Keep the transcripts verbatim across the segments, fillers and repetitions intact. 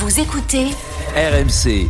Vous écoutez R M C.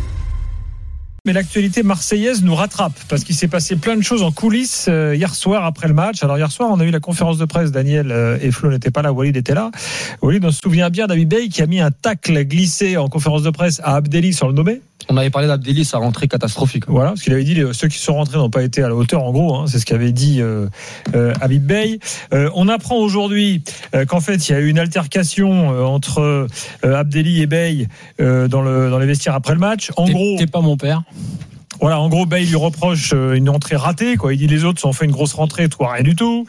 Mais l'actualité marseillaise nous rattrape parce qu'il s'est passé plein de choses en coulisses euh, hier soir après le match. Alors hier soir, on a eu la conférence de presse. Daniel euh, et Flo n'étaient pas là, Walid était là. Walid, on se souvient bien d'Habib Beye qui a mis un tacle glissé en conférence de presse à Abdelli sur le nommé. On avait parlé d'Abdelli, sa rentrée catastrophique. Voilà, parce qu'il avait dit ceux qui sont rentrés n'ont pas été à la hauteur, en gros. Hein, c'est ce qu'avait dit euh, euh, Habib Beye. Euh, on apprend aujourd'hui euh, qu'en fait, il y a eu une altercation euh, entre euh, Abdelli et Beye euh, dans, le, dans les vestiaires après le match. En t'es, gros, t'es pas mon père. Voilà, en gros, Beye lui reproche une entrée ratée, quoi. Il dit les autres ont fait une grosse rentrée, toi rien du tout.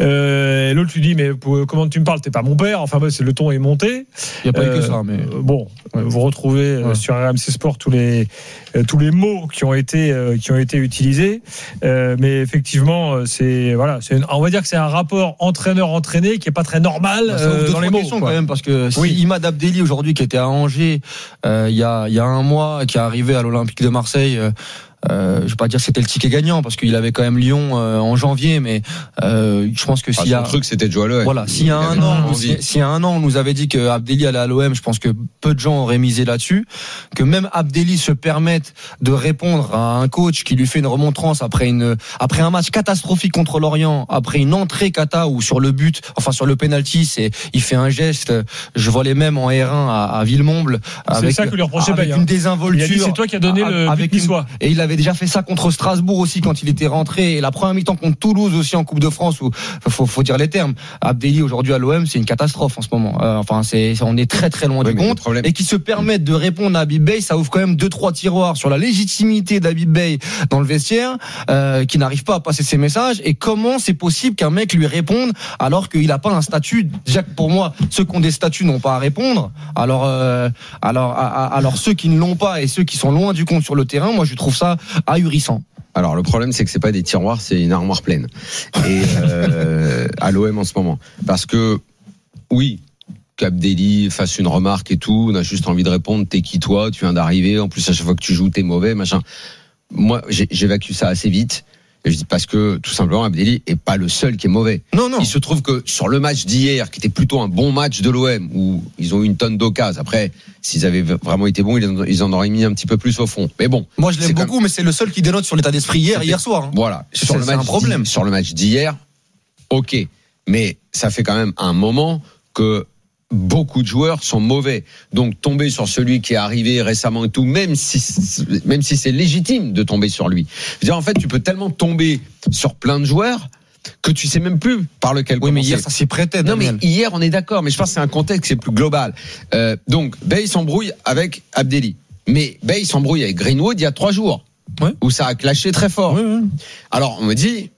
Euh, l'autre lui dit mais comment tu me parles, t'es pas mon père. Enfin, bah, c'est le ton est monté. Il y a pas euh, eu que ça, mais bon, vous retrouvez ouais. sur R M C Sport tous les euh, tous les mots qui ont été euh, qui ont été utilisés. Euh, mais effectivement, c'est voilà, c'est une, on va dire que c'est un rapport entraîneur-entraîné qui est pas très normal bah, euh, dans les mots. Quand même, parce que oui. si Imad Abdelli aujourd'hui qui était à Angers euh, il y a il y a un mois, qui est arrivé à l'Olympique de Marseille. Euh, Euh, je vais pas dire que c'était le ticket gagnant parce qu'il avait quand même Lyon euh, en janvier, mais euh, je pense que s'il y a son truc c'était de jouer à l'O M. Voilà, s'il y a un an, s'il si y a un an on nous avait dit que Abdelli allait à l'O M, je pense que peu de gens auraient misé là-dessus. Que même Abdelli se permette de répondre à un coach qui lui fait une remontrance après une après un match catastrophique contre Lorient, après une entrée cata ou sur le but, enfin sur le penalty, c'est il fait un geste. Je vois les mêmes en R un à, à Villemomble. C'est ça que lui reprochait avec Beye, une désinvolture. Il a dit c'est toi qui as donné le avec but niçois. Et il avait déjà fait ça contre Strasbourg aussi quand il était rentré, et la première mi-temps contre Toulouse aussi en Coupe de France, où faut, faut dire les termes. Abdelli aujourd'hui à l'O M, c'est une catastrophe en ce moment. Euh, enfin, c'est, on est très très loin oui, du compte. Et qui se permettent de répondre à Habib Beye, ça ouvre quand même deux trois tiroirs sur la légitimité d'Habib Beye dans le vestiaire, euh, qui n'arrive pas à passer ses messages. Et comment c'est possible qu'un mec lui réponde alors qu'il n'a pas un statut? Déjà que pour moi, ceux qui ont des statuts n'ont pas à répondre. Alors, euh, alors, à, à, alors ceux qui ne l'ont pas et ceux qui sont loin du compte sur le terrain, moi je trouve ça ahurissant. Alors le problème c'est que c'est pas des tiroirs, c'est une armoire pleine. Et euh, à l'O M en ce moment, parce que oui, qu'Abdelli fasse une remarque et tout, on a juste envie de répondre. T'es qui toi? Tu viens d'arriver. En plus à chaque fois que tu joues, t'es mauvais, machin. Moi, j'ai, j'évacue ça assez vite. Et je dis parce que tout simplement Abdelli est pas le seul qui est mauvais. Non, non. Il se trouve que sur le match d'hier, qui était plutôt un bon match de l'O M, où ils ont eu une tonne d'occasions. Après, s'ils avaient vraiment été bons, ils en auraient mis un petit peu plus au fond. Mais bon. Moi, je l'aime beaucoup, même... mais c'est le seul qui dénote sur l'état d'esprit hier, hier soir. Hein. Voilà. C'est, sur le c'est match un problème. Sur le match d'hier, ok. Mais ça fait quand même un moment que beaucoup de joueurs sont mauvais. Donc tomber sur celui qui est arrivé récemment et tout, même si même si c'est légitime de tomber sur lui. Je veux dire, en fait, tu peux tellement tomber sur plein de joueurs que tu sais même plus par lequel oui, commencer. Mais hier ça s'y prêtait. Non, Daniel. mais hier on est d'accord, mais je pense que c'est un contexte qui est plus global. Euh, donc Beye s'embrouille avec Abdelli, mais Beye s'embrouille avec Greenwood il y a trois jours, ouais. où ça a clashé très fort. Ouais, ouais. Alors on me dit,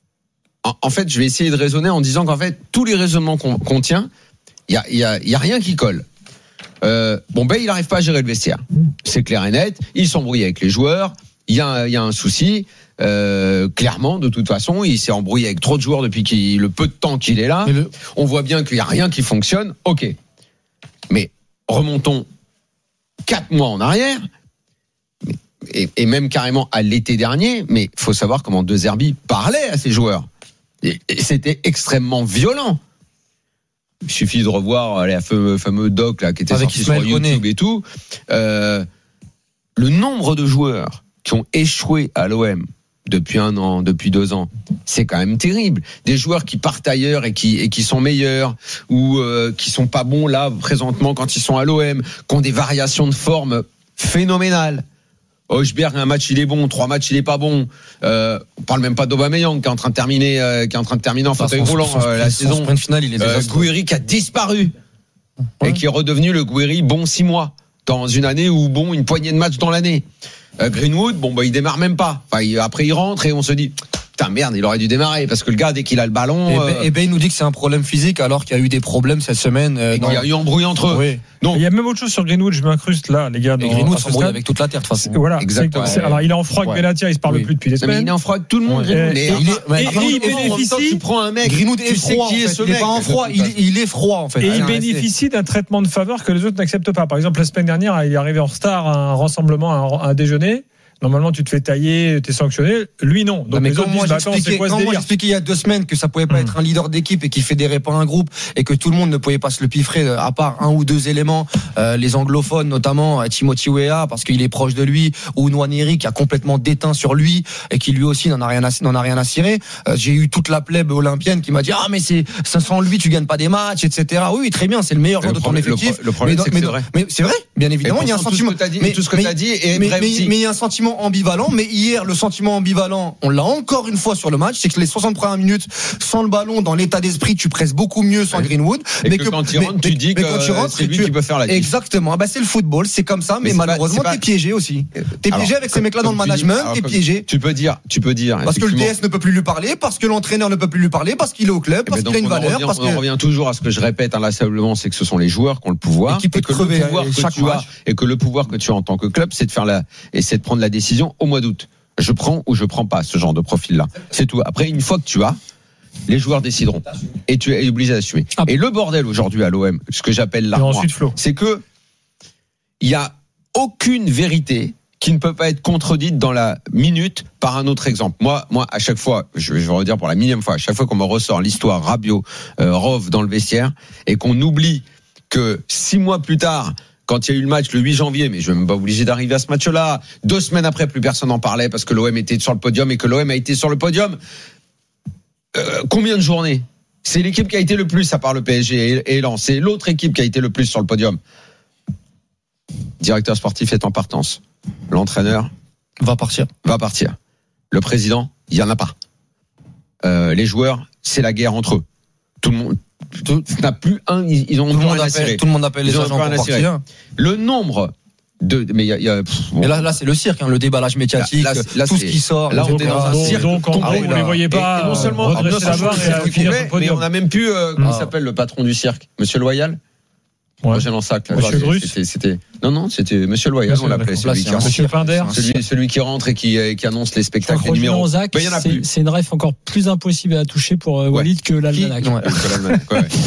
en, en fait, je vais essayer de raisonner en disant qu'en fait tous les raisonnements qu'on, qu'on tient, il y a, il y a, il y a rien qui colle. Euh, bon, Beye il n'arrive pas à gérer le vestiaire, c'est clair et net. Il s'embrouille avec les joueurs. Il y a, il y a un souci. Euh, clairement, de toute façon, il s'est embrouillé avec trop de joueurs depuis qu'il, le peu de temps qu'il est là. Le... On voit bien qu'il y a rien qui fonctionne. Ok, mais remontons quatre mois en arrière, et, et même carrément à l'été dernier. Mais faut savoir comment De Zerbi parlait à ses joueurs. Et, et c'était extrêmement violent. Il suffit de revoir les fameux, fameux doc là qui était sorti sur YouTube Koné. Et tout. Euh, le nombre de joueurs qui ont échoué à l'O M depuis un an, depuis deux ans, c'est quand même terrible. Des joueurs qui partent ailleurs et qui et qui sont meilleurs, ou euh, qui sont pas bons là présentement quand ils sont à l'O M, qui ont des variations de forme phénoménales. Højbjerg, un match il est bon, trois matchs il est pas bon. Euh, on parle même pas d'Aubameyang qui est en train de terminer, euh, qui est en train de terminer en fauteuil roulant euh, la saison. Sprint final, il est euh, Gouiri qui a disparu ouais. et qui est redevenu le Gouiri bon six mois dans une année ou bon une poignée de matchs dans l'année. Euh, Greenwood, bon bah il démarre même pas. Enfin, il, après il rentre et on se dit. Putain merde, il aurait dû démarrer parce que le gars dès qu'il a le ballon. Et, euh... et Beye nous dit que c'est un problème physique alors qu'il y a eu des problèmes cette semaine. Euh, et qu'il y a eu embrouille entre eux. Oui. Donc il y a même autre chose sur Greenwood, je m'incruste là, les gars. Et Greenwood s'embrouille avec toute la terre de toute façon. Voilà. Exactement. C'est, alors il est en froid avec ouais. Benatia, il se parle oui. plus depuis des semaines. Non, mais il est en froid avec tout le monde. Ouais. Et, et, il, est, ouais, et, et il bénéficie. Tu prends un mec. Greenwood est tu sais froid. Qui est ce il mec. est pas en froid. Il, il est froid en fait. Et il bénéficie d'un traitement de faveur que les autres n'acceptent pas. Par exemple, la semaine dernière, il est arrivé en retard à un rassemblement, à un déjeuner. normalement tu te fais tailler, t'es sanctionné. Lui non. Donc non, mais les autres moi, disent, bah, attends, c'est quoi ce quand moi délire? j'expliquais il y a deux semaines que ça pouvait pas Mmh. être un leader d'équipe et qu'il fédérait pas un groupe et que tout le monde ne pouvait pas se le piffrer à part un ou deux éléments, euh, les anglophones notamment Timothy Weah parce qu'il est proche de lui, ou Nwaneri qui a complètement déteint sur lui et qui lui aussi n'en a rien à, n'en a rien à cirer. Euh, j'ai eu toute la plèbe olympienne qui m'a dit ah mais c'est sans lui tu gagnes pas des matchs, et cetera. Oui, oui très bien, c'est le meilleur joueur de ton problème, effectif. Le, le problème mais, c'est que mais, c'est vrai. mais c'est vrai, bien évidemment, il y a un sentiment. Tout ce que t'as dit, mais, tout ce que mais, t'as dit est mais, vrai mais, aussi. mais il y a un sentiment ambivalent. Mais hier, le sentiment ambivalent, on l'a encore une fois sur le match, c'est que les soixante premières minutes sans le ballon, dans l'état d'esprit, tu presses beaucoup mieux sans Greenwood. Et mais que, que quand il rentre, tu dis que c'est lui tu... qui peut faire la diff. Exactement. Bah, c'est le football, c'est comme ça. Mais, mais malheureusement, pas, t'es piégé aussi. T'es alors, piégé avec ces mecs-là dans le management. T'es piégé. Tu peux dire, tu peux dire. Parce que le D S ne peut plus lui parler, parce que l'entraîneur ne peut plus lui parler, parce qu'il est au club, parce qu'il a une valeur. On en revient toujours à ce que je répète inlassablement, c'est que ce sont les joueurs qui ont le pouvoir, et qui peut que crever le pouvoir que chaque tu as, match. et que le pouvoir que tu as en tant que club, c'est de faire la, et c'est de prendre la décision au mois d'août. Je prends ou je prends pas ce genre de profil-là. C'est tout. Après, une fois que tu as, les joueurs décideront. Et tu es obligé d'assumer. Ah. Et le bordel aujourd'hui à l'O M, ce que j'appelle l'armoire, c'est que il y a aucune vérité qui ne peut pas être contredite dans la minute par un autre exemple. Moi, moi, à chaque fois, je vais redire pour la millième fois, à chaque fois qu'on me ressort l'histoire Rabiot, euh, Rov dans le vestiaire, et qu'on oublie que six mois plus tard, quand il y a eu le match le huit janvier, mais je ne vais même pas obligé d'arriver à ce match-là, deux semaines après, plus personne n'en parlait parce que l'O M était sur le podium et que l'O M a été sur le podium. Euh, combien de journées ? C'est l'équipe qui a été le plus, à part le P S G et Lens. C'est l'autre équipe qui a été le plus sur le podium. Directeur sportif est en partance. L'entraîneur va partir. Va partir. Le président, il y en a pas. Euh, les joueurs, c'est la guerre entre eux. Tout le monde tout, n'a plus un. Ils ont tout, le monde appelle, tout le monde appelle les ils agents pour partir. Le nombre de, mais il y a, y a pff, bon. Mais là, là, c'est le cirque, hein, le déballage médiatique, là, là, là, tout ce qui sort. Là, on est dans un cirque. Donc, en gros, vous les voyez pas. Et non seulement, redresser la barre et finir sur le podium. Mais on a même pu. Euh, comment il s'appelle le patron du cirque, Monsieur Loyal? Ouais. Roger Lansac, là, Monsieur Grus. C'était, c'était, non, non, c'était Monsieur Loyal, Monsieur on l'appelait, celui qui rentre. Monsieur Pinder. Celui, celui qui rentre et qui, qui annonce les spectacles, les numéros. Lansac, ben, il y en a c'est, plus. c'est une ref encore plus impossible à toucher pour euh, Walid ouais. que l'Almanach. Ouais.